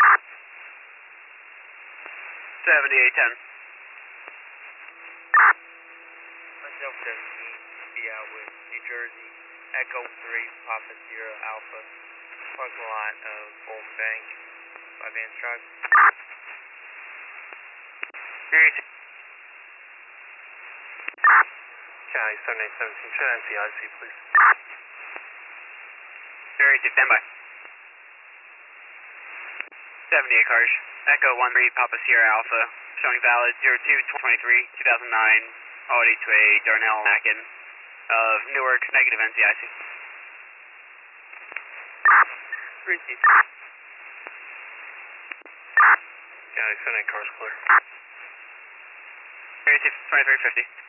7810. Unknown 17, be out with New Jersey, Echo 3, Papa Sierra Alpha, parking lot of Old Bank, by Vance Drive. County 7817, should NCIC, please. Very safe, standby. 78 cars, Echo 13, Papa Sierra Alpha, showing valid 02-23, 2009, Audi to a Darnell Mackin of Newark, negative NCIC. Received. County 78 cars clear. Very safe, 2350.